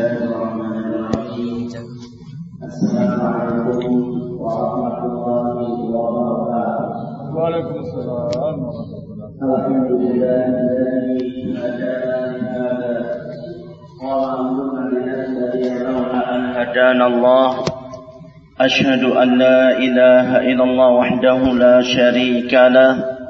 Bismillahirrahmanirrahim. Assalamualaikum warahmatullahi wabarakatuh. Waalaikumsalam. Alhamdulillahilladzi hadana Allah. Asyhadu an la ilaha illallah wahdahu la syarika lah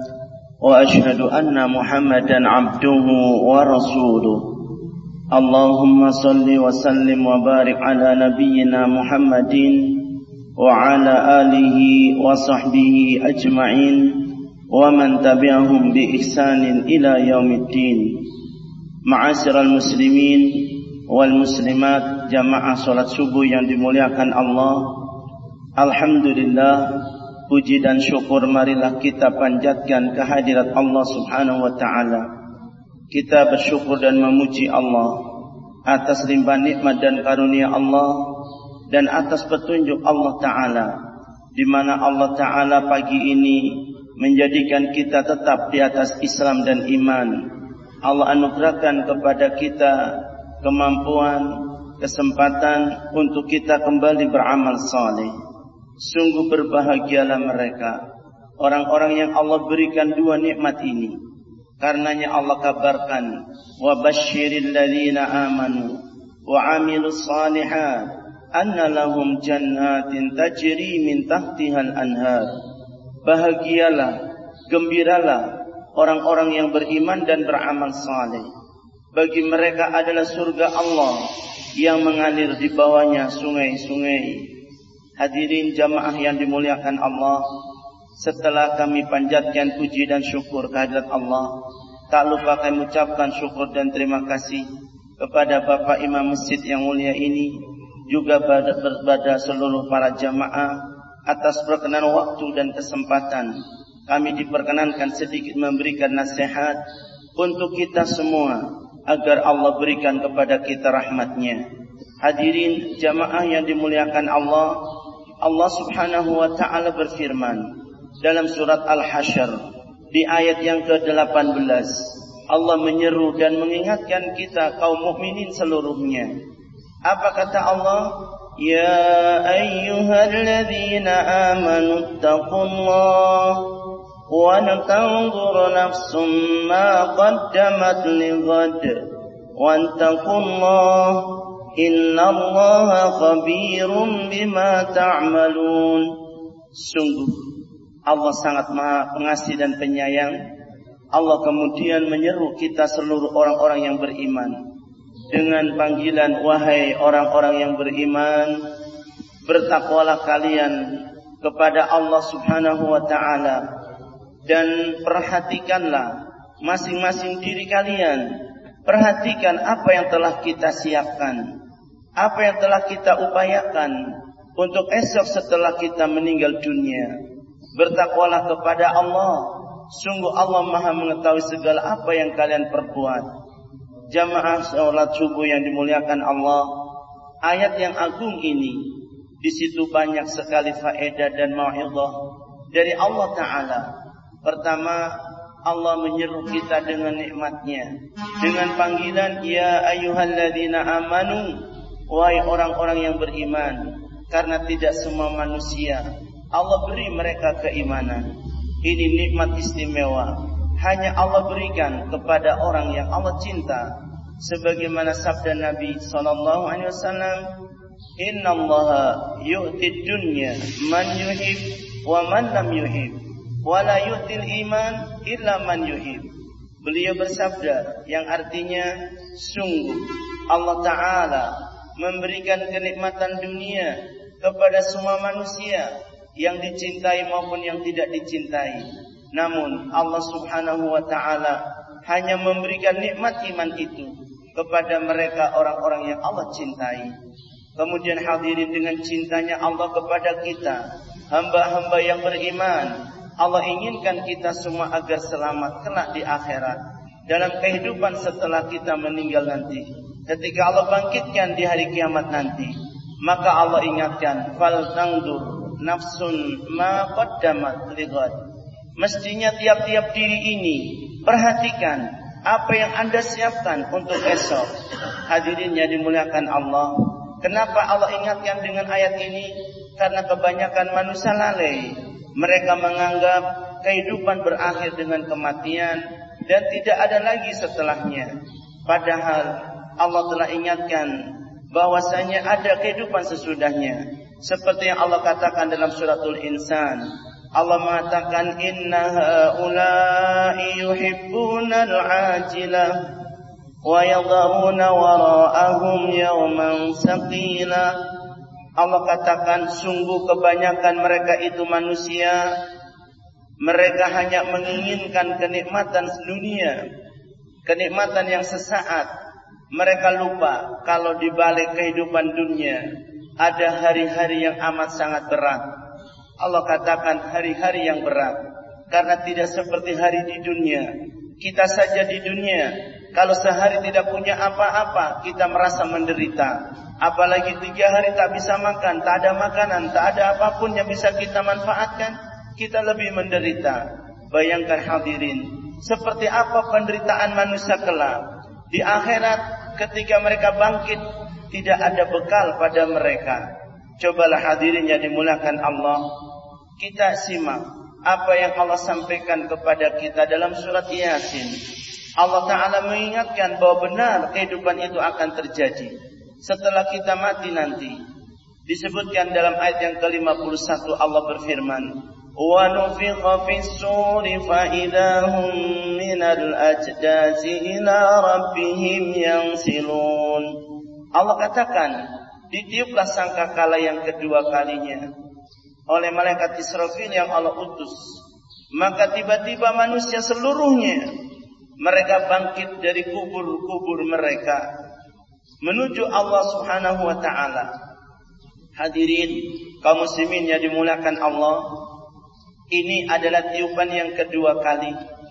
wa asyhadu anna Muhammadan abduhu wa rasuluh. Allahumma salli wa sallim wa barik ala nabiyyina Muhammadin wa ala alihi wa sahbihi ajma'in wa man tabi'ahum bi ihsanin ila yaumiddin. Ma'asyiral muslimin wal muslimat, jamaah salat subuh yang dimuliakan Allah. Alhamdulillah, puji dan syukur marilah kita panjatkan kehadirat Allah Subhanahu wa taala. Kita bersyukur dan memuji Allah atas limpahan nikmat dan karunia Allah dan atas petunjuk Allah Ta'ala, di mana Allah Ta'ala pagi ini menjadikan kita tetap di atas Islam dan iman. Allah anugerahkan kepada kita kemampuan, kesempatan untuk kita kembali beramal saleh. Sungguh berbahagialah mereka, orang-orang yang Allah berikan dua nikmat ini. Karenanya Allah kabarkan, wa basyiril ladzina amanu wa amilus shalihat anna lahum jannatin tajri min tahtihal anhar. Bahagialah, gembiralah orang-orang yang beriman dan beramal saleh. Bagi mereka adalah surga Allah yang mengalir di bawahnya sungai-sungai. Hadirin jamaah yang dimuliakan Allah, setelah kami panjatkan puji dan syukur kehadirat Allah, tak lupa kami ucapkan syukur dan terima kasih kepada Bapak Imam Masjid yang mulia ini, juga kepada seluruh para jamaah atas perkenan waktu dan kesempatan. Kami diperkenankan sedikit memberikan nasihat untuk kita semua, agar Allah berikan kepada kita rahmat-Nya. Hadirin jamaah yang dimuliakan Allah, Allah Subhanahu wa taala berfirman dalam surat Al-Hasyr di ayat yang ke-18, Allah menyeru dan mengingatkan kita kaum mukminin seluruhnya. Apa kata Allah? Ya ayyuhalladzina amanu taqullaha wa tanzur nafsum ma qaddamat lighad wa taqullaha innallaha khabirum bima ta'malun. Sungguh Allah sangat maha pengasih dan penyayang. Allah kemudian menyeru kita seluruh orang-orang yang beriman dengan panggilan, wahai orang-orang yang beriman, bertakwalah kalian kepada Allah Subhanahu wa ta'ala, dan perhatikanlah masing-masing diri kalian. Perhatikan apa yang telah kita siapkan, apa yang telah kita upayakan untuk esok setelah kita meninggal dunia. Bertakwalah kepada Allah, sungguh Allah maha mengetahui segala apa yang kalian perbuat. Jamaah salat subuh yang dimuliakan Allah, ayat yang agung ini, di situ banyak sekali faedah dan mau'izah dari Allah Ta'ala. Pertama, Allah menyeru kita dengan nikmat-Nya, dengan panggilan ya ayyuhalladzina amanu, wahai orang-orang yang beriman. Karena tidak semua manusia Allah beri mereka keimanan. Ini nikmat istimewa, hanya Allah berikan kepada orang yang Allah cinta. Sebagaimana sabda Nabi SAW, innallaha yu'tid dunya man yuhib wa man lam yuhib, wa la yu'til iman illa man yuhib. Beliau bersabda, yang artinya, sungguh Allah Ta'ala memberikan kenikmatan dunia kepada semua manusia, yang dicintai maupun yang tidak dicintai. Namun Allah Subhanahu wa ta'ala hanya memberikan nikmat iman itu kepada mereka orang-orang yang Allah cintai. Kemudian hadirin, dengan cintanya Allah kepada kita, hamba-hamba yang beriman, Allah inginkan kita semua agar selamat kelak di akhirat, dalam kehidupan setelah kita meninggal nanti. Ketika Allah bangkitkan di hari kiamat nanti, maka Allah ingatkan, fal tanzur nafsun ma qaddamat lighad. Mestinya tiap-tiap diri ini perhatikan apa yang Anda siapkan untuk esok? Hadirin yang dimuliakan Allah, kenapa Allah ingatkan dengan ayat ini? Karena kebanyakan manusia lalai. Mereka menganggap kehidupan berakhir dengan kematian dan tidak ada lagi setelahnya. Padahal Allah telah ingatkan bahwasanya ada kehidupan sesudahnya. Seperti yang Allah katakan dalam suratul Insan. Allah mengatakan inna haula'i yuhibbunal ajilah wa yadharuna wara'ahum yawman saqila. Allah katakan sungguh kebanyakan mereka itu manusia, mereka hanya menginginkan kenikmatan dunia, kenikmatan yang sesaat. Mereka lupa kalau di balik kehidupan dunia ada hari-hari yang amat sangat berat. Allah katakan hari-hari yang berat karena tidak seperti hari di dunia. Kita saja di dunia kalau sehari tidak punya apa-apa kita merasa menderita. Apalagi 3 hari tak bisa makan, tak ada makanan, tak ada apapun yang bisa kita manfaatkan, kita lebih menderita. Bayangkan hadirin, seperti apa penderitaan manusia kelak. Di akhirat ketika mereka bangkit tidak ada bekal pada mereka. Cobalah hadirin yang dimuliakan Allah, kita simak apa yang Allah sampaikan kepada kita dalam surat Yasin. Allah Ta'ala mengingatkan bahwa benar kehidupan itu akan terjadi setelah kita mati nanti. Disebutkan dalam ayat yang ke-51 Allah berfirman, wa nufikha fis-suri fa idahum minal ajdasi ila rabbihim yansilun. Allah katakan, ditiuplah sangkakala yang kedua kalinya oleh malaikat Israfil yang Allah utus. Maka tiba-tiba manusia seluruhnya mereka bangkit dari kubur-kubur mereka menuju Allah Subhanahu wa ta'ala. Hadirin kaum muslimin yang dimuliakan Allah, ini adalah tiupan yang kedua kali.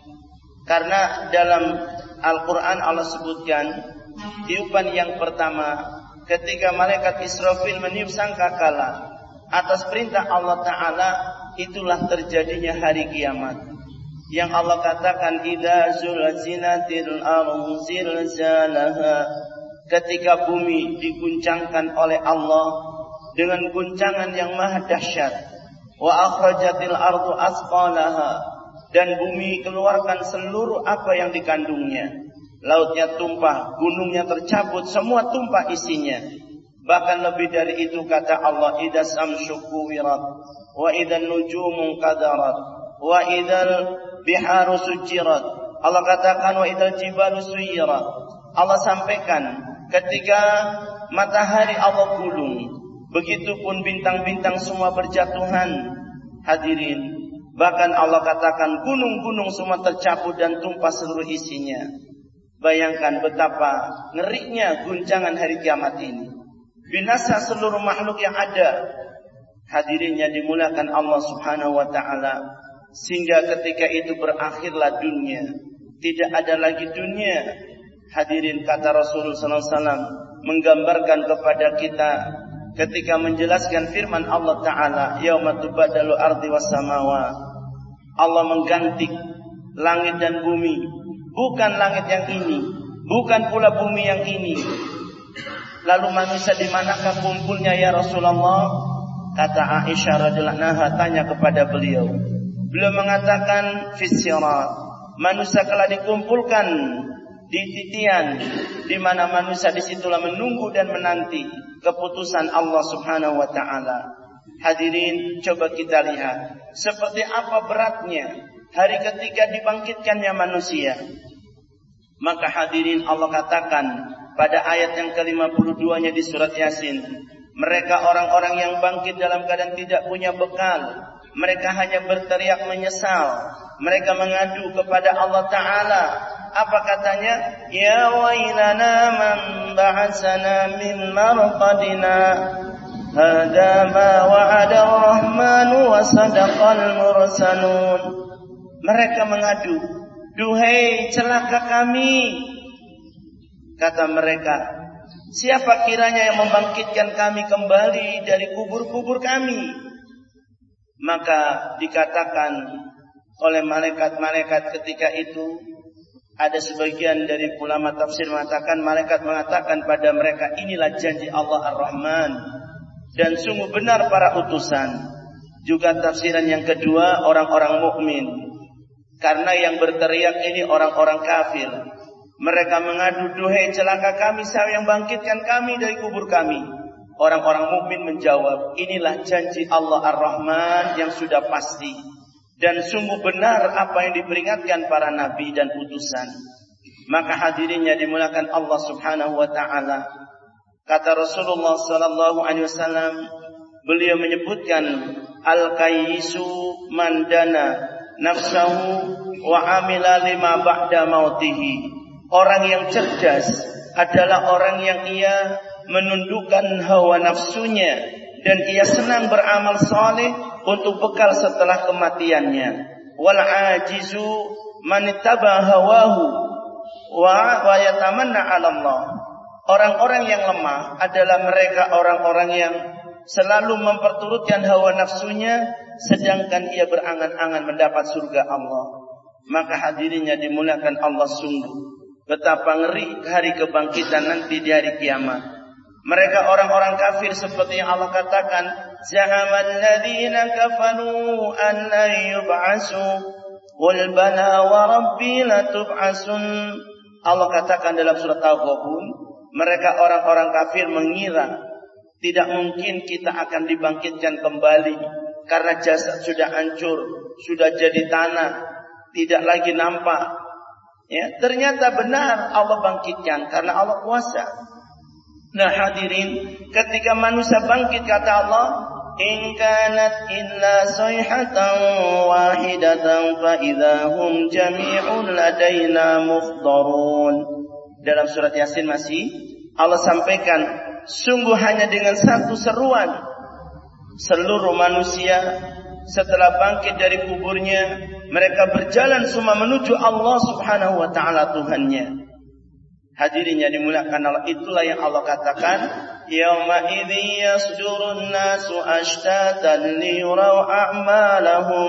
Karena dalam Al-Quran Allah sebutkan tiupan yang pertama ketika malaikat Israfil meniup sangkakala atas perintah Allah Ta'ala, itulah terjadinya hari kiamat. Yang Allah katakan idza zulzilatil ardu zilzalaha, ketika bumi diguncangkan oleh Allah dengan guncangan yang maha dahsyat. Wa akhrajatil ardu asqalaha, dan bumi keluarkan seluruh apa yang dikandungnya. Lautnya tumpah, gunungnya tercabut, semua tumpah isinya. Bahkan lebih dari itu kata Allah, idas samsu kuwirat wa idan nujumu qadarat wa idal biharu sujirat. Allah katakan wa idal jibalu suyirat. Allah sampaikan ketika matahari Allah gulung, begitupun bintang-bintang semua berjatuhan. Hadirin, bahkan Allah katakan gunung-gunung semua tercabut dan tumpah seluruh isinya. Bayangkan betapa ngerinya guncangan hari kiamat ini. Binasa seluruh makhluk yang ada. Hadirin yang dimuliakan Allah Subhanahu wa ta'ala. Sehingga ketika itu berakhirlah dunia, tidak ada lagi dunia. Hadirin, kata Rasulullah SAW menggambarkan kepada kita ketika menjelaskan firman Allah Ta'ala, yauma tubaddalu ardi was samawa. Allah mengganti langit dan bumi, bukan langit yang ini, bukan pula bumi yang ini. Lalu manusia di manakah kumpulnya ya Rasulullah? Kata Aisyah radhiyallahu anha tanya kepada beliau. Beliau mengatakan fis-sirat. Manusia telah dikumpulkan di titian, di mana manusia disitulah menunggu dan menanti keputusan Allah Subhanahu wa ta'ala. Hadirin, coba kita lihat seperti apa beratnya hari ketika dibangkitkannya manusia. Maka hadirin, Allah katakan pada ayat yang ke-52-nya di surat Yasin, mereka orang-orang yang bangkit dalam keadaan tidak punya bekal. Mereka hanya berteriak menyesal. Mereka mengadu kepada Allah Ta'ala. Apa katanya? Ya wailana man ba'asana min marqadina. Hada ma wa'ada ar-Rahmanu wa sadaqal mursalun. Mereka mengadu, duhai celaka kami. Kata mereka, siapa kiranya yang membangkitkan kami kembali dari kubur-kubur kami? Maka dikatakan oleh malaikat-malaikat ketika itu, Ada sebagian dari ulama tafsir mengatakan, malaikat mengatakan pada mereka, inilah janji Allah Ar-Rahman, dan sungguh benar para utusan. Juga tafsiran yang kedua, orang-orang mukmin. Karena yang berteriak ini orang-orang kafir. Mereka mengadu, duhai celaka kami, siapa yang bangkitkan kami dari kubur kami? Orang-orang mukmin menjawab, inilah janji Allah Ar-Rahman yang sudah pasti. Dan sungguh benar apa yang diperingatkan para nabi dan utusan. Maka hadirinnya dimuliakan Allah Subhanahu wa taala. Kata Rasulullah sallallahu alaihi wasallam, beliau menyebutkan al-qayyisu man dana nafsahu wa amila lima ba'da mautihi. Orang yang cerdas adalah orang yang ia menundukkan hawa nafsunya dan ia senang beramal saleh untuk bekal setelah kematiannya. Wal ajizu man ittaba hawahu wa yatamanna 'ala Allah. Orang-orang yang lemah adalah mereka orang-orang yang selalu memperturutkan hawa nafsunya sedangkan ia berangan-angan mendapat surga Allah. Maka hadirinnya dimuliakan Allah, sungguh betapa ngeri hari kebangkitan nanti di hari kiamat. Mereka orang-orang kafir seperti yang Allah katakan, za'amal ladzina kafaru an la yub'asu qul bala wa rabbi latub'asun. Allah katakan dalam surat Al-Ghabun, mereka orang-orang kafir mengira tidak mungkin kita akan dibangkitkan kembali karena jasad sudah hancur, sudah jadi tanah, tidak lagi nampak. Ya, ternyata benar Allah bangkitkan karena Allah kuasa. Nah hadirin, ketika manusia bangkit kata Allah, in kanat illa sayhatan wahidatan fa idahum jami'un ladaina muhdarun. Dalam surat Yasin masih Allah sampaikan, sungguh hanya dengan satu seruan seluruh manusia setelah bangkit dari kuburnya, mereka berjalan semua menuju Allah Subhanahu wa taala Tuhannya. Hadirinnya dimuliakan Allah, itulah yang Allah katakan, yauma idzi yasdurun nasu ashtatan liyurau a'malahum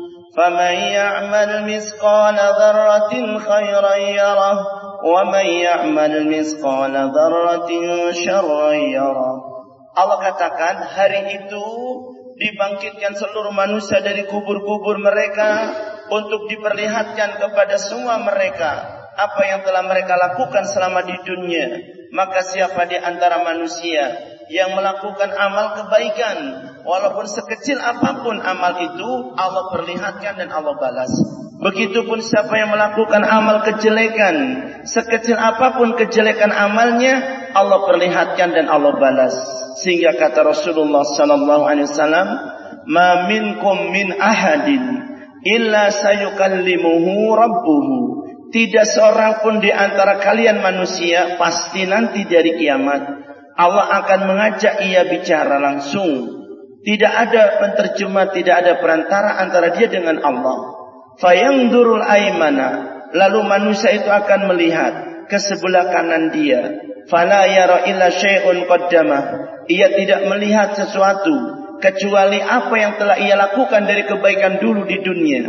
faman ya'mal mithqala dzarratin khairan yarah wa man ya'mal mithqala dzarratin syarran yarah. Allah katakan hari itu dibangkitkan seluruh manusia dari kubur-kubur mereka untuk diperlihatkan kepada semua mereka apa yang telah mereka lakukan selama di dunia. Maka siapa di antara manusia yang melakukan amal kebaikan, walaupun sekecil apapun amal itu, Allah perlihatkan dan Allah balas. Begitupun siapa yang melakukan amal kejelekan, sekecil apapun kejelekan amalnya, Allah perlihatkan dan Allah balas. Sehingga kata Rasulullah sallallahu alaihi wasallam, "Ma minkum min ahadin illa sayukallimuhu rabbuhu." Tidak seorang pun di antara kalian manusia pasti nanti dari kiamat Allah akan mengajak ia bicara langsung. Tidak ada penterjemah, tidak ada perantara antara dia dengan Allah. Fayangdurul aymana, lalu manusia itu akan melihat ke sebelah kanan dia. Fala yara illa syai'un qaddamah, ia tidak melihat sesuatu kecuali apa yang telah ia lakukan dari kebaikan dulu di dunia.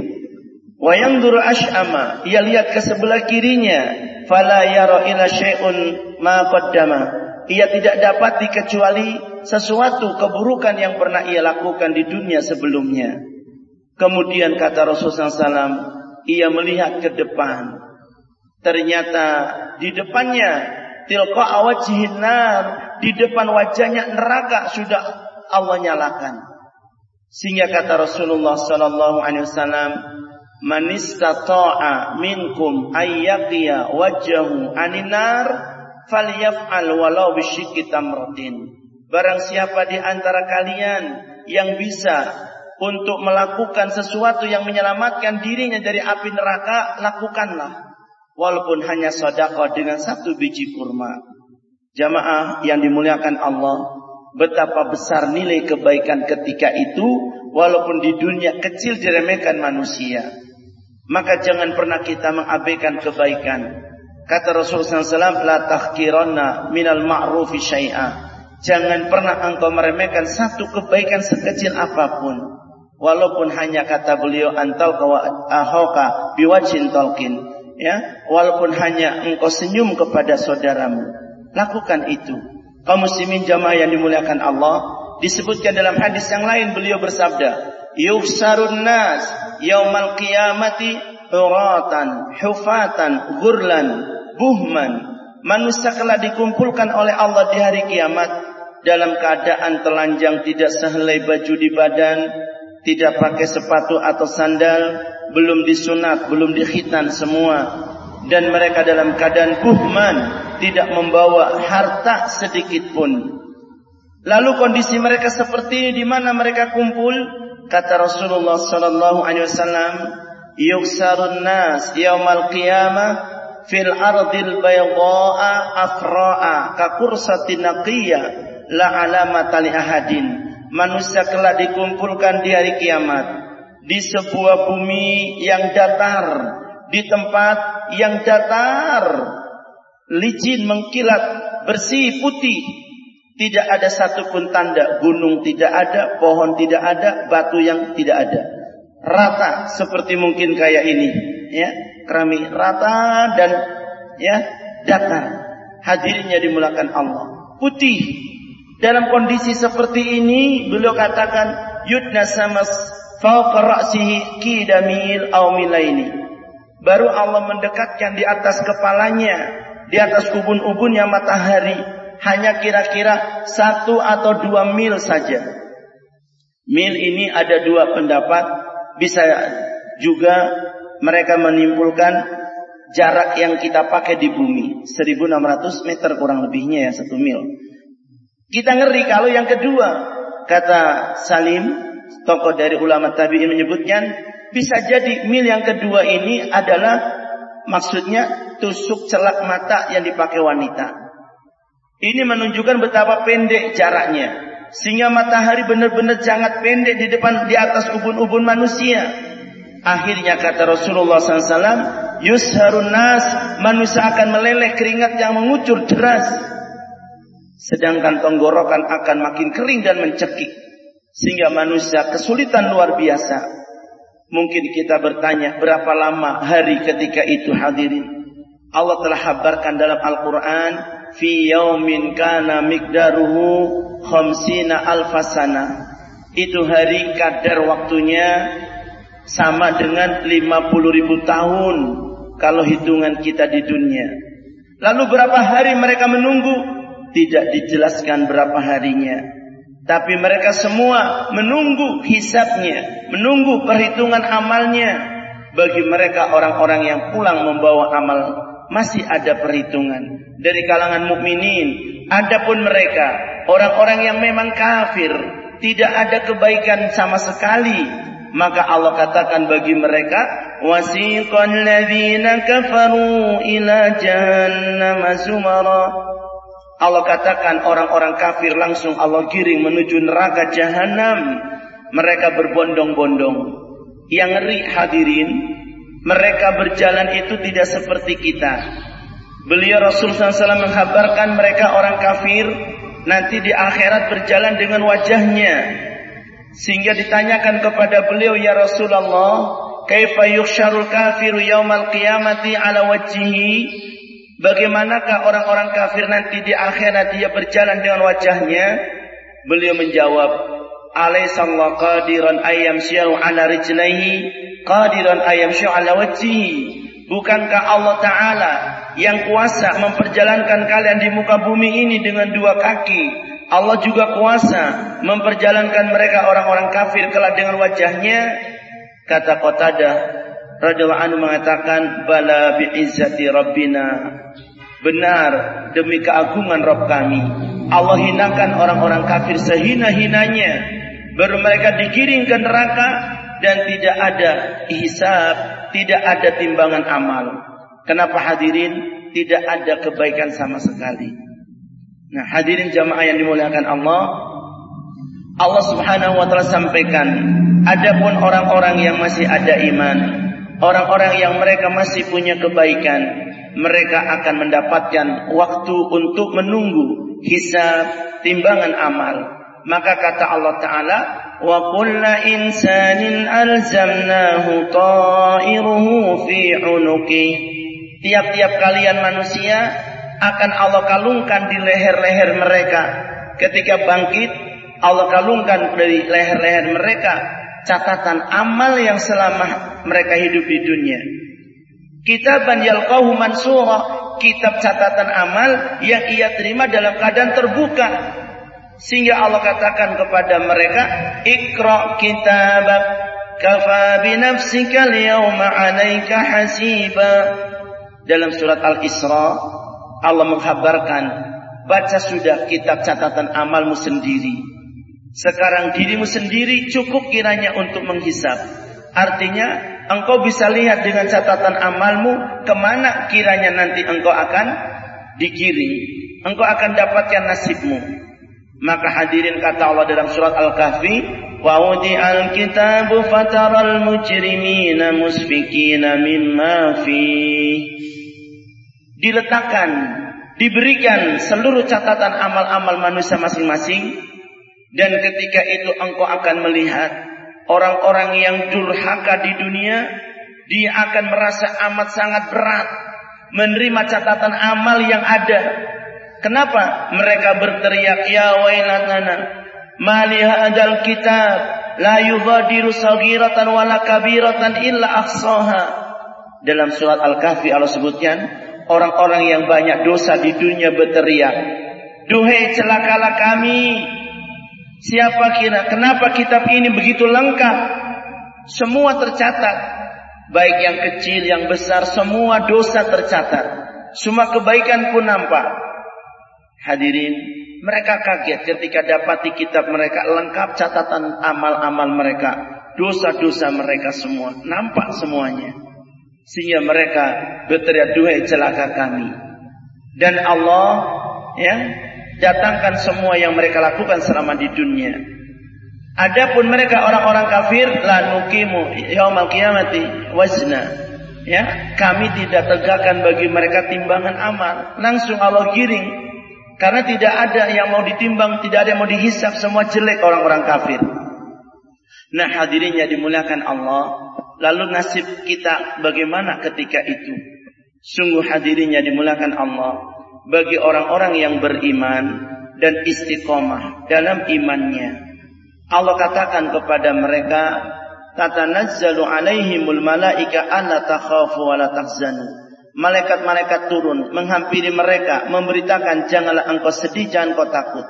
Wa yangdurul ash'ama, ia lihat ke sebelah kirinya. Fala yara illa syai'un ma qaddamah, ia tidak dapati kecuali sesuatu keburukan yang pernah ia lakukan di dunia sebelumnya. Kemudian kata Rasulullah SAW, ia melihat ke depan. Ternyata di depannya tilqa wajhin nar, di depan wajahnya neraka sudah Allah nyalakan. Sehingga kata Rasulullah SAW, man istata'a minkum ayyaqiya wajhahu anin nar falyaf'al walau bisyikki tamratin. Barang siapa di antara kalian yang bisa untuk melakukan sesuatu yang menyelamatkan dirinya dari api neraka, lakukanlah. Walaupun hanya sedekah dengan 1 biji kurma. Jamaah yang dimuliakan Allah, betapa besar nilai kebaikan ketika itu, walaupun di dunia kecil diremehkan manusia. Maka jangan pernah kita mengabaikan kebaikan. Kata Rasulullah SAW, la tahqiranna minal ma'rufi syai'a. Jangan pernah engkau meremehkan satu kebaikan sekecil apapun. Walaupun hanya kata beliau, antal kawa ahoka biwajin talqin. ya, walaupun hanya engkau senyum kepada saudaramu, lakukan itu. Kaum muslimin jamaah yang dimuliakan Allah, disebutkan dalam hadis yang lain beliau bersabda, "Yuhsarun nas yaumal qiyamati uratan, hufatan, ghurlan, buhman." Manusia kelak dikumpulkan oleh Allah di hari kiamat dalam keadaan telanjang, tidak sehelai baju di badan, tidak pakai sepatu atau sandal, belum disunat, belum dikhitan semua, dan mereka dalam keadaan buhman, tidak membawa harta sedikit pun. Lalu kondisi mereka seperti ini di mana mereka kumpul? Kata Rasulullah sallallahu alaihi wasallam, "Yuksarun nas yaumal qiyamah fil ardil bayda'a afra'a ka kursatin naqiyah la alamata li ahadin." Manusia kelak dikumpulkan di hari kiamat di sebuah bumi yang datar, di tempat yang datar, licin, mengkilat, bersih, putih. Tidak ada satupun tanda, gunung tidak ada, pohon tidak ada, batu yang tidak ada. Rata seperti mungkin kayak ini, ya, keramik rata dan ya datar. Hadirinnya dimulakan Allah, putih. Dalam kondisi seperti ini beliau katakan, yudna samas fawqa ra'sihi qidamil aw milaini. Baru Allah mendekatkan di atas kepalanya, di atas ubun-ubunnya matahari, hanya kira-kira 1 atau 2 mil saja. Mil ini ada 2 pendapat, bisa juga mereka menimbulkan jarak yang kita pakai di bumi, 1600 meter kurang lebihnya ya, 1 mil. Kita ngeri kalau yang kedua. Kata Salim, tokoh dari ulama tabi'in, menyebutkan bisa jadi mil yang kedua ini adalah maksudnya tusuk celak mata yang dipakai wanita. Ini menunjukkan betapa pendek jaraknya, sehingga matahari benar-benar sangat pendek di atas ubun-ubun manusia. Akhirnya kata Rasulullah SAW, yusharun nas, manusia akan meleleh keringat yang mengucur deras, sedangkan tenggorokan akan makin kering dan mencekik, sehingga manusia kesulitan luar biasa. Mungkin kita bertanya, berapa lama hari ketika itu? Hadirin, Allah telah kabarkan dalam Al-Quran, fi yaumin kana miqdaruhu khamsina alfasana. Itu hari kadar waktunya sama dengan 50.000 tahun kalau hitungan kita di dunia. Lalu berapa hari mereka menunggu? Tidak dijelaskan berapa harinya, tapi mereka semua menunggu hisabnya, menunggu perhitungan amalnya. Bagi mereka orang-orang yang pulang membawa amal, masih ada perhitungan dari kalangan mukminin. Adapun mereka orang-orang yang memang kafir, tidak ada kebaikan sama sekali, maka Allah katakan bagi mereka, wasiqal ladzina kafaru ila jahannam zumara. Allah katakan orang-orang kafir langsung Allah giring menuju neraka jahanam. Mereka berbondong-bondong. Yang ngeri hadirin, mereka berjalan itu tidak seperti kita. Beliau Rasulullah SAW menghabarkan mereka orang kafir nanti di akhirat berjalan dengan wajahnya. Sehingga ditanyakan kepada beliau, ya Rasulullah, kaifa yuhsyarul kafiru yaumal qiyamati ala wajhihi? Bagaimanakah orang-orang kafir nanti di akhirat dia berjalan dengan wajahnya? Beliau menjawab, alaysallahu qadiran ayyamshi'u ala rijlaihi qadiran ayyamshi'u ala wajhihi. Bukankah Allah Ta'ala yang kuasa memperjalankan kalian di muka bumi ini dengan 2 kaki? Allah juga kuasa memperjalankan mereka orang-orang kafir kelak dengan wajahnya. Kata Qatadah radhiyallahu anhu mengatakan, bala bi'izzati rabbina. Benar, demi keagungan Rabb kami, Allah hinakan orang-orang kafir sehina-hinanya. Baru mereka digiring ke neraka dan tidak ada hisab, tidak ada timbangan amal. Kenapa hadirin? Tidak ada kebaikan sama sekali. Nah hadirin jamaah yang dimuliakan Allah, Allah subhanahu wa ta'ala sampaikan, adapun orang-orang yang masih ada iman, orang-orang yang mereka masih punya kebaikan, mereka akan mendapatkan waktu untuk menunggu hisab, timbangan amal. Maka kata Allah Ta'ala, wa kulla insanin alzamnahu ta'iruhu fi unuqih. Tiap-tiap kalian manusia akan Allah kalungkan di leher-leher mereka. Ketika bangkit, Allah kalungkan dari leher-leher mereka catatan amal yang selama mereka hidup di dunia. Kitaban yalqahu mansura, kitab catatan amal yang ia terima dalam keadaan terbuka. Sehingga Allah katakan kepada mereka, Iqra kitabak kafa binafsika al-yawma 'alaika hasiba. Dalam surat Al-Isra Allah mengkhabarkan, baca sudah kitab catatan amalmu sendiri. Sekarang dirimu sendiri cukup kiranya untuk menghisab. Artinya engkau bisa lihat dengan catatan amalmu kemana kiranya nanti engkau akan digiring, engkau akan dapatkan nasibmu. Maka hadirin, kata Allah dalam surat Al-Kahfi, wa wudi'al kitabu fataral mujrimina musfikina mimma fi. Diletakkan, diberikan seluruh catatan amal-amal manusia masing-masing, dan ketika itu engkau akan melihat orang-orang yang durhaka di dunia, dia akan merasa amat sangat berat menerima catatan amal yang ada. Kenapa? Mereka berteriak, ya wailatana ma li hadzal kitab la yughadiru saghiratan wala kabiratan illa ahsaha. Dalam surat Al-Kahfi Allah sebutkan, orang-orang yang banyak dosa di dunia berteriak, duhai celakalah kami. Siapa kira kenapa kitab ini begitu lengkap? Semua tercatat, baik yang kecil yang besar, semua dosa tercatat, semua kebaikan pun nampak. Hadirin, mereka kaget ketika dapati kitab mereka lengkap catatan amal-amal mereka, dosa-dosa mereka semua nampak semuanya. Sehingga mereka berteriak, duhai celaka kami. Dan Allah datangkan semua yang mereka lakukan selama di dunia. Adapun mereka orang-orang kafir, la nuqimu yaumal qiyamati wazna. Kami tidak tegakkan bagi mereka timbangan amal. Langsung Allah giring. Karena tidak ada yang mau ditimbang, tidak ada yang mau dihisab, semua jelek orang-orang kafir. Nah, hadirinnya dimuliakan Allah. Lalu nasib kita bagaimana ketika itu? Sungguh hadirinnya dimuliakan Allah, bagi orang-orang yang beriman dan istiqomah dalam imannya, Allah katakan kepada mereka, tatanazzalu alaihimul malaika alla takhafu wa la tahzanu. Malaikat-malaikat turun menghampiri mereka, memberitakan, janganlah engkau sedih, jangan engkau takut.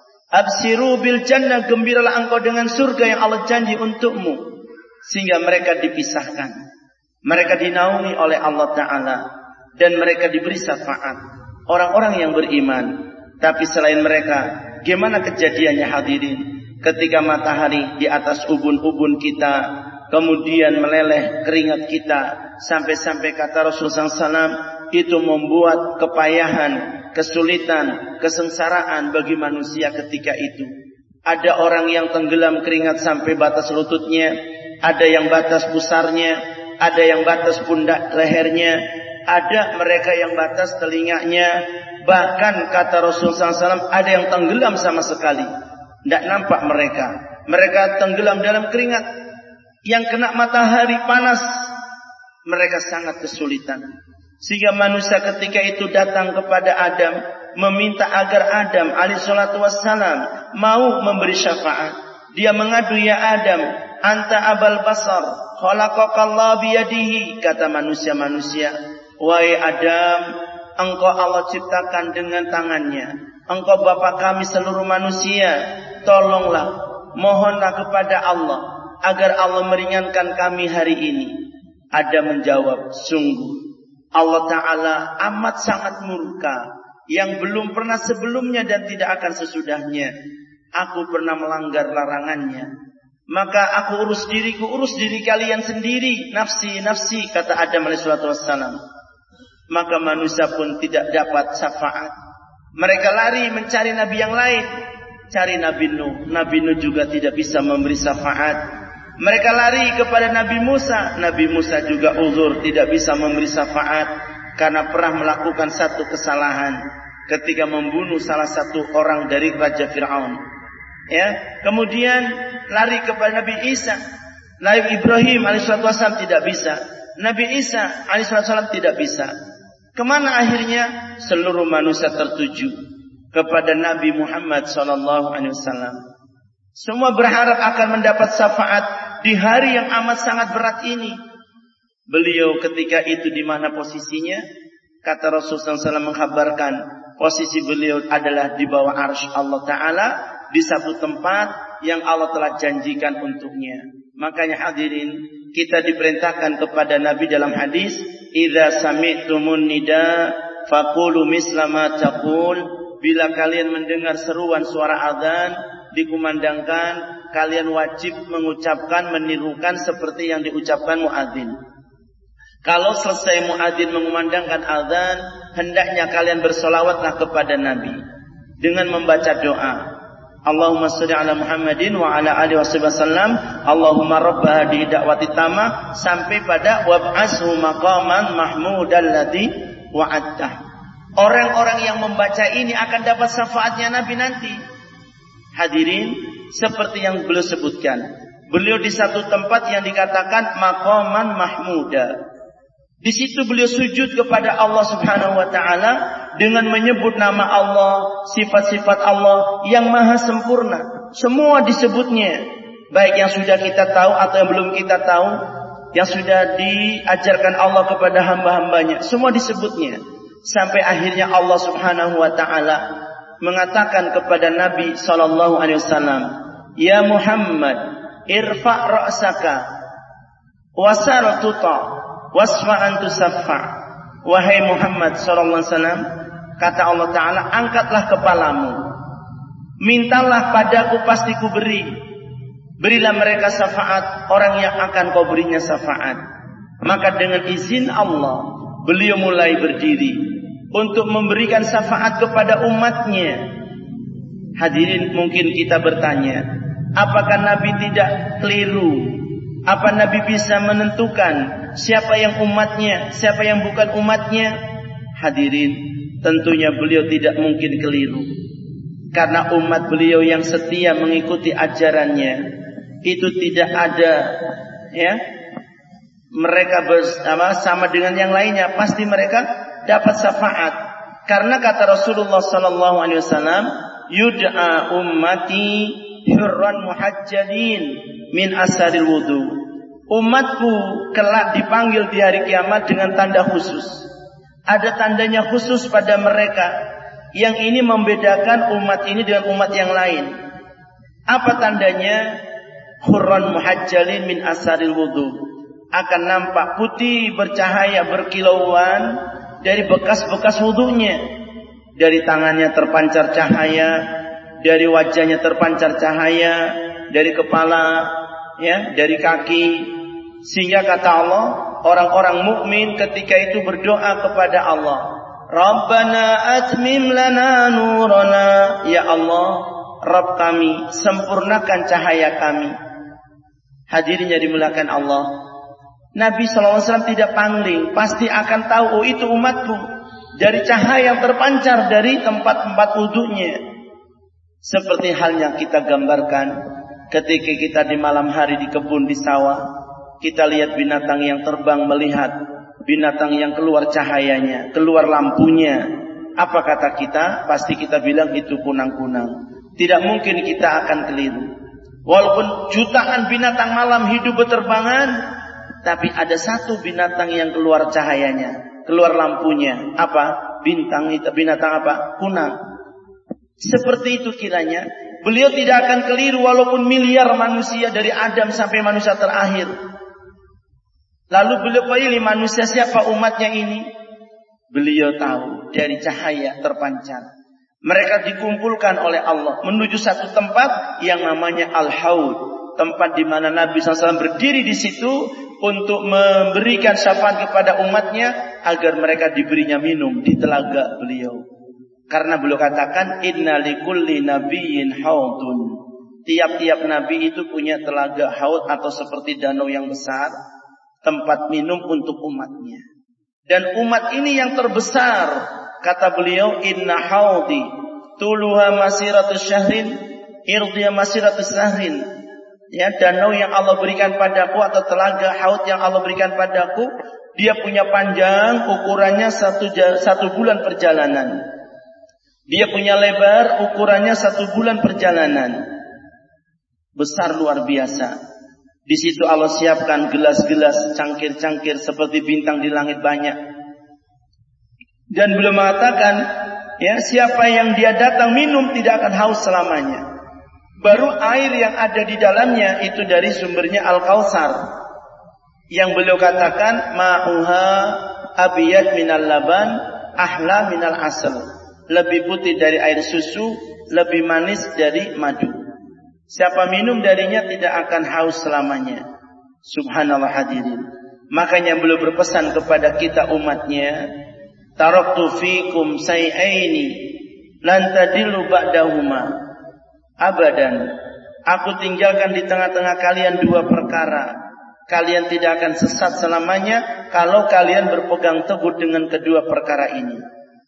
Absiru bil jannah, gembiralah engkau dengan surga yang Allah janji untukmu. Sehingga mereka dipisahkan, mereka dinaungi oleh Allah Ta'ala, dan mereka diberi syafaat. Orang-orang yang beriman. Tapi selain mereka, gimana kejadiannya hadirin? Ketika matahari di atas ubun-ubun kita, kemudian meleleh keringat kita, sampai-sampai kata Rasulullah SAW, itu membuat kepayahan, kesulitan, kesengsaraan bagi manusia ketika itu. Ada orang yang tenggelam keringat sampai batas lututnya, ada yang batas pusarnya, ada yang batas pundak lehernya, ada mereka yang batas telinganya, bahkan kata Rasulullah SAW, ada yang tenggelam sama sekali, tidak nampak mereka. Mereka tenggelam dalam keringat, yang kena matahari panas, mereka sangat kesulitan. Sehingga manusia ketika itu datang kepada Adam, meminta agar Adam alaihissalatu wassalam mau memberi syafaat. Dia mengadu, ya Adam, anta abal basar, khalaqakallah biyadihi. Kata manusia-manusia, wahai Adam, engkau Allah ciptakan dengan tangannya. Engkau bapa kami seluruh manusia. Tolonglah, mohonlah kepada Allah agar Allah meringankan kami hari ini. Adam menjawab, sungguh Allah Ta'ala amat sangat murka, yang belum pernah sebelumnya dan tidak akan sesudahnya. Aku pernah melanggar larangannya, maka aku urus diriku, urus diri kalian sendiri. Nafsi, nafsi, kata Adam AS. Maka manusia pun tidak dapat syafaat. Mereka lari mencari nabi yang lain, cari Nabi Nuh. Nabi Nuh juga tidak bisa memberi syafaat. Mereka lari kepada Nabi Musa. Nabi Musa juga uzur, tidak bisa memberi syafaat karena pernah melakukan satu kesalahan ketika membunuh salah satu orang dari Raja Fir'aun. Kemudian lari kepada Nabi Isa. Nabi Ibrahim alaihissalam tidak bisa. Nabi Isa alaihissalam tidak bisa. Kemana akhirnya? Seluruh manusia tertuju kepada Nabi Muhammad SAW. Semua berharap akan mendapat syafaat di hari yang amat sangat berat ini. Beliau ketika itu di mana posisinya? Kata Rasulullah SAW mengkhabarkan, posisi beliau adalah di bawah arsy Allah Ta'ala, di satu tempat yang Allah telah janjikan untuknya. Makanya hadirin, kita diperintahkan kepada Nabi dalam hadis, idza sami'tumun nida faqulu misla ma taqul. Bila kalian mendengar seruan suara azan dikumandangkan, kalian wajib mengucapkan, menirukan seperti yang diucapkan muadzin. Kalau selesai muadzin mengumandangkan azan, hendaknya kalian bersolawatlah kepada Nabi dengan membaca doa. Allahumma shalli ala Muhammadin wa ala alihi wasallam. Allahumma rabb hadhihi da'wati tamah sampai pada wab'ashu maqaman mahmudan ladzi wa'adtah. Orang-orang yang membaca ini akan dapat syafaatnya Nabi nanti. Hadirin, seperti yang beliau sebutkan, beliau di satu tempat yang dikatakan maqaman mahmuda. Di situ beliau sujud kepada Allah Subhanahu wa taala dengan menyebut nama Allah, sifat-sifat Allah yang maha sempurna. Semua disebutnya, baik yang sudah kita tahu atau yang belum kita tahu, yang sudah diajarkan Allah kepada hamba-hambanya, semua disebutnya. Sampai akhirnya Allah Subhanahu wa taala mengatakan kepada Nabi sallallahu alaihi wasallam, "Ya Muhammad, irfa' ra'saka wasar tuta wasfa'an tusaffa." Wahai Muhammad sallallahu alaihi wasallam, kata Allah Ta'ala, angkatlah kepalamu, mintalah padaku pasti ku beri. Berilah mereka syafaat orang yang akan kau berinya syafaat. Maka dengan izin Allah, beliau mulai berdiri untuk memberikan syafaat kepada umatnya. Hadirin, mungkin kita bertanya, apakah Nabi tidak keliru? Apa Nabi bisa menentukan siapa yang umatnya, siapa yang bukan umatnya? Hadirin, tentunya beliau tidak mungkin keliru. Karena umat beliau yang setia mengikuti ajarannya, itu tidak ada, ya, mereka sama dengan yang lainnya, pasti mereka dapat syafaat. Karena kata Rasulullah sallallahu alaihi wasallam, yud'a ummati hurran muhajjalin min asaril wudu. Umatku kelak dipanggil di hari kiamat dengan tanda khusus. Ada tandanya khusus pada mereka. Yang ini membedakan umat ini dengan umat yang lain. Apa tandanya? Hurran muhajjalin min asaril wudu. Akan nampak putih bercahaya berkilauan dari bekas-bekas wudunya. Dari tangannya terpancar cahaya, dari wajahnya terpancar cahaya, dari kepala, ya, dari kaki. Sehingga kata Allah, orang-orang mukmin ketika itu berdoa kepada Allah, Rabbana atmim lana nurana. Ya Allah, Rabb kami, sempurnakan cahaya kami. Hadirin yang dimuliakan Allah, Nabi SAW tidak pangling, pasti akan tahu, oh itu umatku, dari cahaya yang terpancar dari tempat-tempat wudunya. Seperti halnya kita gambarkan ketika kita di malam hari di kebun, di sawah, kita lihat binatang yang terbang, melihat binatang yang keluar cahayanya, keluar lampunya. Apa kata kita? Pasti kita bilang itu kunang-kunang. Tidak mungkin kita akan keliru. Walaupun jutaan binatang malam hidup berterbangan, tapi ada satu binatang yang keluar cahayanya, keluar lampunya. Apa? Bintang itu, binatang apa? Kunang. Seperti itu kiranya beliau tidak akan keliru walaupun miliar manusia dari Adam sampai manusia terakhir. Lalu beliau pilih manusia siapa umatnya ini? Beliau tahu dari cahaya terpancar. Mereka dikumpulkan oleh Allah menuju satu tempat yang namanya Al-Haud, tempat di mana Nabi SAW berdiri di situ untuk memberikan syafaat kepada umatnya agar mereka diberinya minum di telaga beliau. Karena beliau katakan, inna likulli nabiyyin haudun. Tiap-tiap nabi itu punya telaga haud atau seperti danau yang besar, tempat minum untuk umatnya. Dan umat ini yang terbesar, kata beliau, inna haudi tuluha masiratus syahrin irdiya masiratus syahrin. Ya, danau yang Allah berikan padaku atau telaga haud yang Allah berikan padaku, dia punya panjang ukurannya satu bulan perjalanan. Dia punya lebar ukurannya 1 bulan perjalanan. Besar luar biasa. Di situ Allah siapkan gelas-gelas, cangkir-cangkir seperti bintang di langit banyak. Dan beliau mengatakan, ya, siapa yang dia datang minum tidak akan haus selamanya. Baru air yang ada di dalamnya itu dari sumbernya Al-Kautsar. Yang beliau katakan, ma'uha abiyat minal laban, ahla minal asal. Lebih putih dari air susu, lebih manis dari madu. Siapa minum darinya tidak akan haus selamanya. Subhanallah hadirin. Makanya beliau berpesan kepada kita umatnya, taraktu fikum say'aini lan tadillu ba'dahuma abadan. Aku tinggalkan di tengah-tengah kalian 2 perkara. Kalian tidak akan sesat selamanya kalau kalian berpegang teguh dengan kedua perkara ini.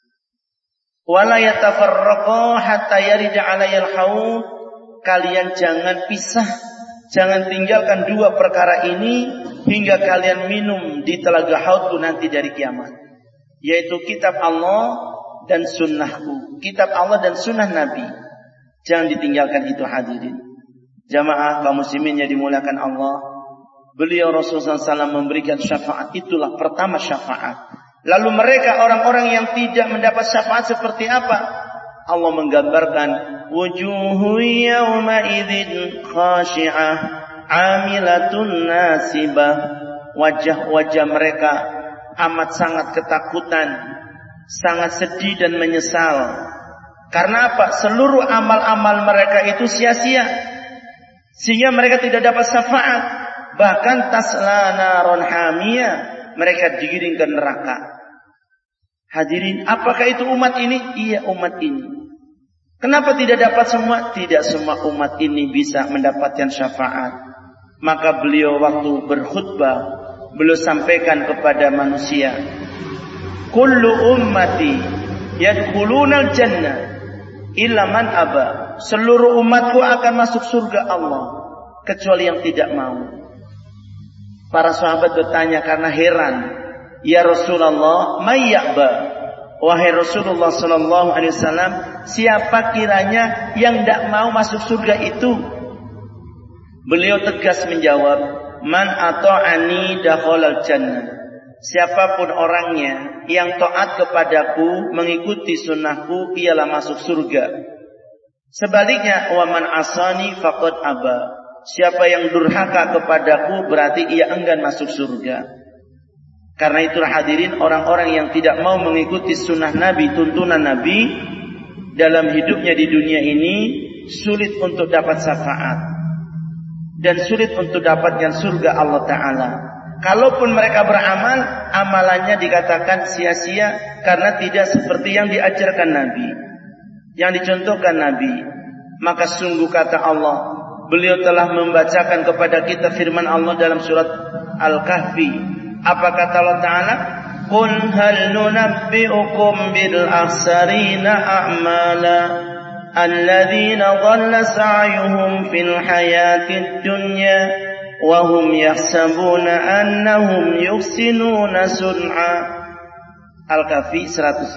Wala yatafarraqu hatta yarida 'alayal haud. Kalian jangan pisah, jangan tinggalkan 2 perkara ini hingga kalian minum di telaga haudku nanti dari kiamat. Yaitu kitab Allah dan sunnahku. Kitab Allah dan sunnah Nabi. Jangan ditinggalkan itu hadirin. Jamaah kaum muslimin yang dimuliakan Allah. Beliau Rasulullah SAW memberikan syafaat. Itulah pertama syafaat. Lalu mereka orang-orang yang tidak mendapat syafaat seperti apa? Allah menggambarkan wujuhu yawma idzin khashi'ah 'amilatun nasibah. Wajah-wajah mereka amat sangat ketakutan, sangat sedih dan menyesal. Karena apa? Seluruh amal-amal mereka itu sia-sia. Sehingga mereka tidak dapat syafaat. Bahkan tasla naron hamiyah, mereka digiring ke neraka. Hadirin, apakah itu umat ini? Iya, umat ini. Kenapa tidak dapat semua? Tidak semua umat ini bisa mendapatkan syafaat. Maka beliau waktu berkhutbah, beliau sampaikan kepada manusia, kullu ummati yadkhulunal jannah illa man aba. Seluruh umatku akan masuk surga Allah kecuali yang tidak mau. Para sahabat bertanya karena heran, ya Rasulullah, may ya'ba? Wahai Rasulullah sallallahu alaihi wasallam, siapa kiranya yang tidak mau masuk surga itu? Beliau tegas menjawab, man ata'ani dakhalal jannah. Siapapun orangnya yang taat kepadaku, mengikuti sunnahku, ialah masuk surga. Sebaliknya, wa man asani faqad aba. Siapa yang durhaka kepadaku berarti ia enggan masuk surga. Karena itulah hadirin, orang-orang yang tidak mau mengikuti sunnah Nabi, tuntunan Nabi dalam hidupnya di dunia ini, sulit untuk dapat syafaat dan sulit untuk dapatkan surga Allah Ta'ala. Kalaupun mereka beramal, amalannya dikatakan sia-sia karena tidak seperti yang diajarkan Nabi, yang dicontohkan Nabi. Maka sungguh kata Allah, beliau telah membacakan kepada kita firman Allah dalam surat Al-Kahfi. Apa kata Allah Ta'ala? Qul hal nunabbi'ukum bil akhsarina a'mala alladzina dhalla sa'yuhum fil hayatid dunya wa hum yahsabuna annahum yuhsinuna sun'a. Al-Kahfi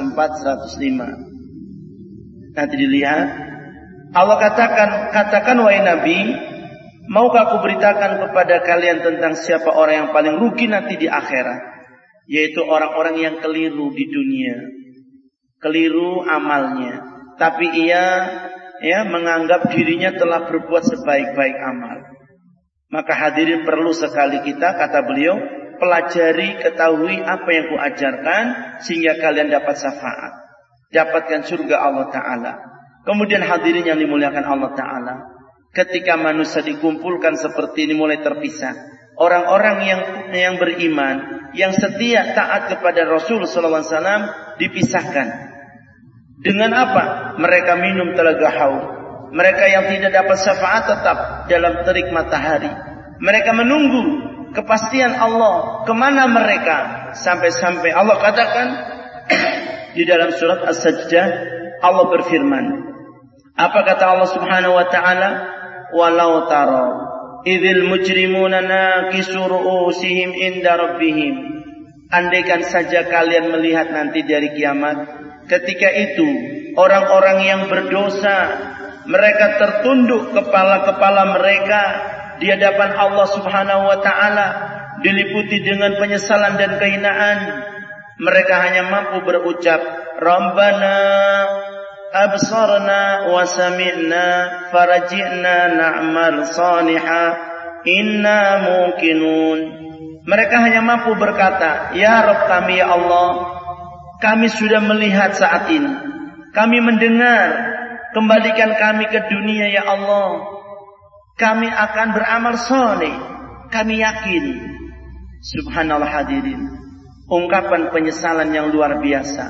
104-105. Nanti dilihat. Allah katakan wahai Nabi, maukah aku beritakan kepada kalian tentang siapa orang yang paling rugi nanti di akhirat? Yaitu orang-orang yang keliru di dunia. Keliru amalnya. Tapi ia menganggap dirinya telah berbuat sebaik-baik amal. Maka hadirin perlu sekali kita, kata beliau, pelajari, ketahui apa yang kuajarkan sehingga kalian dapat syafaat. Dapatkan surga Allah Ta'ala. Kemudian hadirin yang dimuliakan Allah Ta'ala, ketika manusia dikumpulkan seperti ini mulai terpisah. Orang-orang yang beriman, yang setia taat kepada Rasul sallallahu alaihi wasallam dipisahkan. Dengan apa? Mereka minum telaga haud. Mereka yang tidak dapat syafaat tetap dalam terik matahari. Mereka menunggu kepastian Allah. Kemana mereka? Sampai-sampai Allah katakan di dalam surat As-Sajdah, Allah berfirman. Apa kata Allah Subhanahu wa taala? Walau tara idzil mujrimuna nakisu ru'usihim inda rabbihim. Andaikan saja kalian melihat nanti dari kiamat, ketika itu orang-orang yang berdosa, mereka tertunduk kepala-kepala mereka di hadapan Allah Subhanahu wa taala, diliputi dengan penyesalan dan kehinaan. Mereka hanya mampu berucap, Rabbana absarna wa sami'na farji'na na'mal salihah inna muqinun. Mereka hanya mampu berkata, Ya Rabb kami, ya Allah, kami sudah melihat saat ini, kami mendengar, kembalikan kami ke dunia ya Allah, kami akan beramal saleh, kami yakin. Subhanallah hadirin, ungkapan penyesalan yang luar biasa.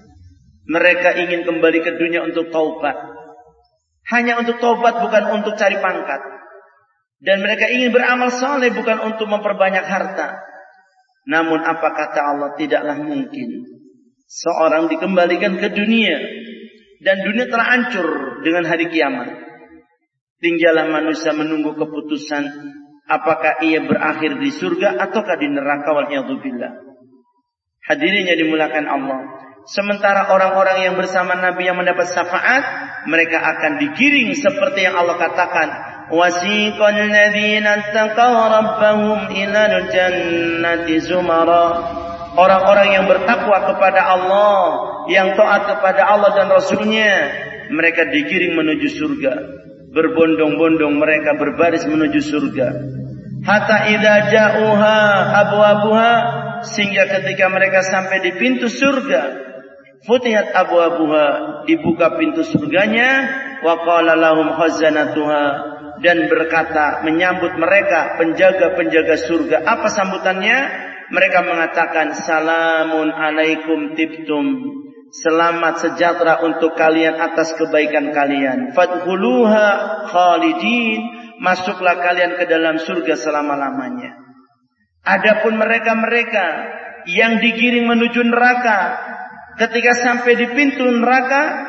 Mereka ingin kembali ke dunia untuk taubat, hanya untuk taubat, bukan untuk cari pangkat. Dan mereka ingin beramal saleh bukan untuk memperbanyak harta. Namun apa kata Allah, tidaklah mungkin seorang dikembalikan ke dunia dan dunia telah hancur dengan hari kiamat. Tinggallah manusia menunggu keputusan apakah ia berakhir di surga ataukah di neraka, wal'iyadzubillah. Hadirin yang dimuliakan Allah, sementara orang-orang yang bersama Nabi yang mendapat syafaat, mereka akan digiring seperti yang Allah katakan, wasiqal ladzina taqaw rabbahum ilal jannati zumara. Orang-orang yang bertakwa kepada Allah, yang taat kepada Allah dan Rasulnya, mereka digiring menuju surga. Berbondong-bondong mereka berbaris menuju surga. Hatta idza ja'uha abwabuha, sehingga ketika mereka sampai di pintu surga, futihat abwabuha, dibuka pintu surganya, wa qala lahum khazanatuha, dan berkata menyambut mereka penjaga-penjaga surga. Apa sambutannya? Mereka mengatakan, Salamun alaikum tibtum, selamat sejahtera untuk kalian atas kebaikan kalian. Fadkhuluha khalidin, masuklah kalian ke dalam surga selama-lamanya. Adapun mereka-mereka yang digiring menuju neraka, ketika sampai di pintu neraka,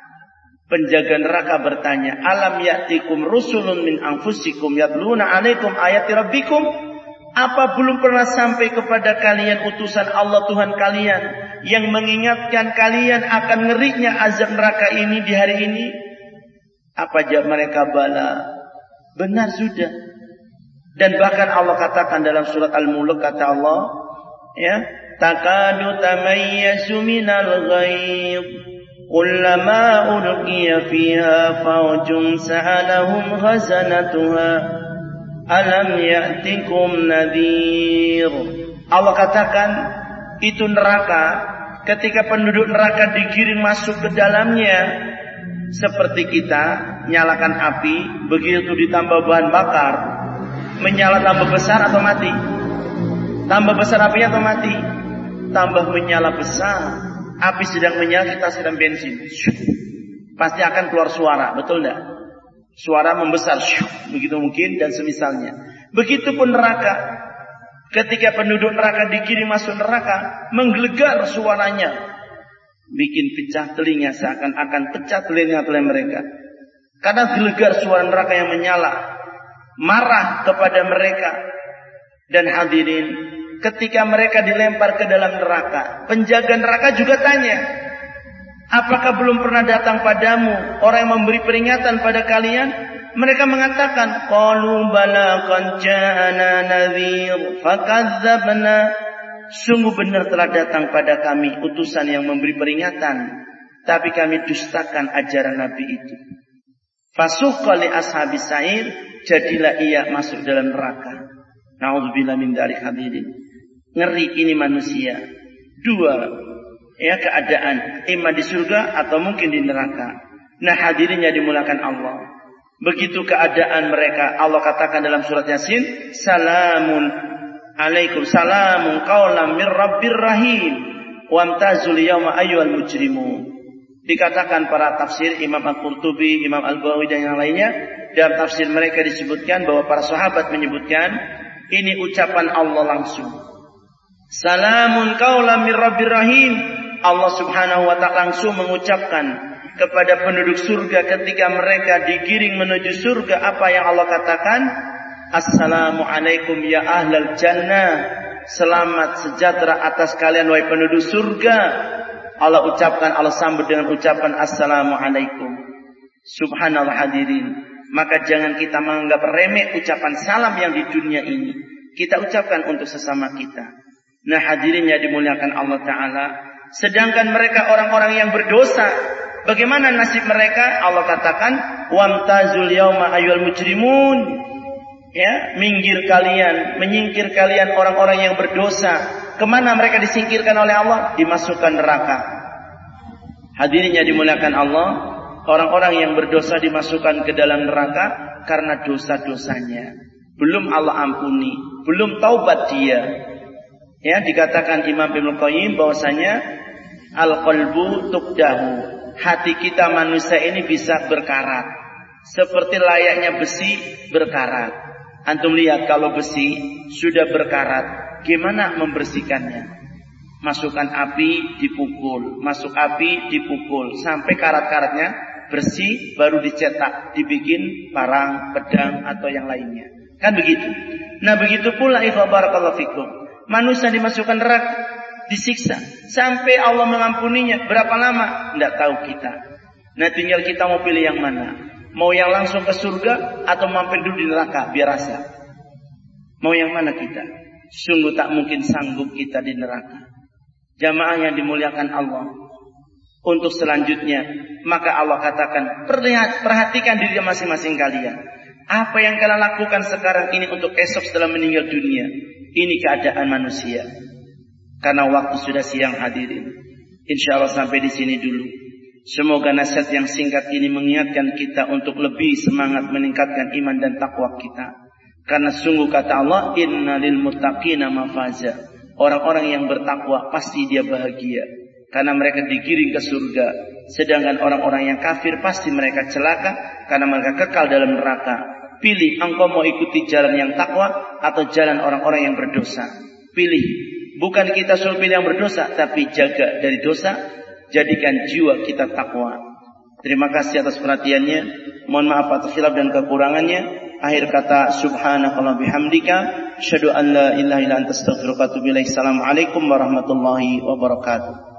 penjaga neraka bertanya, Alam ya'tikum rusulun min anfusikum yatluna alaikum ayati rabbikum. Apa belum pernah sampai kepada kalian utusan Allah Tuhan kalian yang mengingatkan kalian akan ngerinya azab neraka ini di hari ini? Apa jawab mereka? Bala, benar sudah. Dan bahkan Allah katakan dalam surat Al-Mulk, kata Allah, ya, takadu tamayyazu minal ghaib kullama ulqiya fiha fawjun sa'alahum khazanatuha alam ya'tikum nadhir. Allah katakan, itu neraka, ketika penduduk neraka digiring masuk ke dalamnya, seperti kita nyalakan api, begitu ditambah bahan bakar, menyala tambah besar atau mati? Tambah besar apinya atau mati? Tambah menyala besar. Api sedang menyala, kita sedang bensin, pasti akan keluar suara, betul enggak? Suara membesar, begitu mungkin, dan semisalnya. Begitupun neraka, ketika penduduk neraka dikirim masuk neraka, menggelegar suaranya, bikin pecah telinga, seakan-akan pecah telinga mereka. Karena gelegar suara neraka yang menyala, marah kepada mereka. Dan hadirin, ketika mereka dilempar ke dalam neraka, penjaga neraka juga tanya, apakah belum pernah datang padamu orang yang memberi peringatan pada kalian? Mereka mengatakan, qalu bala qad ja'ana nadhir fakadzabna. Sungguh benar telah datang pada kami utusan yang memberi peringatan, tapi kami dustakan ajaran Nabi itu. Fasuqqa li ashabis sa'ir, jadilah ia masuk dalam neraka. Na'udzubillah min dzalik hadirin. Ngeri ini manusia. Dua, ya, keadaan, imma di surga atau mungkin di neraka. Nah hadirin yang dimuliakan Allah, begitu keadaan mereka, Allah katakan dalam surat Yasin, Salamun alaikum, salamun qaulam mir rabbir rahim, wamtazul yawma ayyuhal mujrimun. Dikatakan para tafsir, Imam Al-Qurtubi, Imam Al-Bawawi dan yang lainnya, dalam tafsir mereka disebutkan bahwa para sahabat menyebutkan ini ucapan Allah langsung. Salamun qaulam mir rabbir rahim. Allah Subhanahu wa ta'ala langsung mengucapkan kepada penduduk surga ketika mereka digiring menuju surga, apa yang Allah katakan? Assalamualaikum ya ahlal jannah. Selamat sejahtera atas kalian wahai penduduk surga. Allah ucapkan, Allah sambut dengan ucapan Assalamualaikum. Subhanallah hadirin. Maka jangan kita menganggap remeh ucapan salam yang di dunia ini. Kita ucapkan untuk sesama kita. Nah hadirin yang dimuliakan Allah Ta'ala. Sedangkan mereka orang-orang yang berdosa, bagaimana nasib mereka? Allah katakan, wamtazul yauma ayyuhal mujrimun. Ya, menyingkir kalian orang-orang yang berdosa. Kemana mereka disingkirkan oleh Allah? Dimasukkan neraka. Hadirin yang dimuliakan Allah, orang-orang yang berdosa dimasukkan ke dalam neraka karena dosa-dosanya belum Allah ampuni, belum taubat dia. Ya, dikatakan Imam Ibnu Qayyim bahwasanya al-qalbu tuqdahu. Hati kita manusia ini bisa berkarat. Seperti layaknya besi berkarat. Antum lihat kalau besi sudah berkarat, gimana membersihkannya? Masukkan api, dipukul. Masuk api, dipukul. Sampai karat-karatnya bersih, baru dicetak. Dibikin parang, pedang, atau yang lainnya. Kan begitu. Nah begitu pula barakallahu fikum. Manusia dimasukkan neraka, disiksa. Sampai Allah mengampuninya. Berapa lama? Tidak tahu kita. Nah tinggal kita mau pilih yang mana. Mau yang langsung ke surga atau mampir dulu di neraka biar rasa. Mau yang mana kita? Sungguh tak mungkin sanggup kita di neraka. Jamaah yang dimuliakan Allah. Untuk selanjutnya, maka Allah katakan, perhatikan diri masing-masing kalian. Apa yang kalian lakukan sekarang ini untuk esok setelah meninggal dunia. Ini keadaan manusia. Karena waktu sudah siang hadirin. Insya Allah sampai di sini dulu. Semoga nasihat yang singkat ini mengingatkan kita untuk lebih semangat meningkatkan iman dan takwa kita. Karena sungguh kata Allah, innalil muttaqina mafaza. Orang-orang yang bertakwa pasti dia bahagia. Karena mereka digiring ke surga. Sedangkan orang-orang yang kafir pasti mereka celaka. Karena mereka kekal dalam neraka. Pilih engkau mau ikuti jalan yang takwa atau jalan orang-orang yang berdosa. Pilih. Bukan kita suruh pilih yang berdosa, tapi jaga dari dosa. Jadikan jiwa kita takwa. Terima kasih atas perhatiannya. Mohon maaf atas khilaf dan kekurangannya. Akhir kata subhanakallah bihamdika asyhadu an la ilaha illa anta astaghfiruka wa atubu ilaik. Assalamualaikum warahmatullahi wabarakatuh.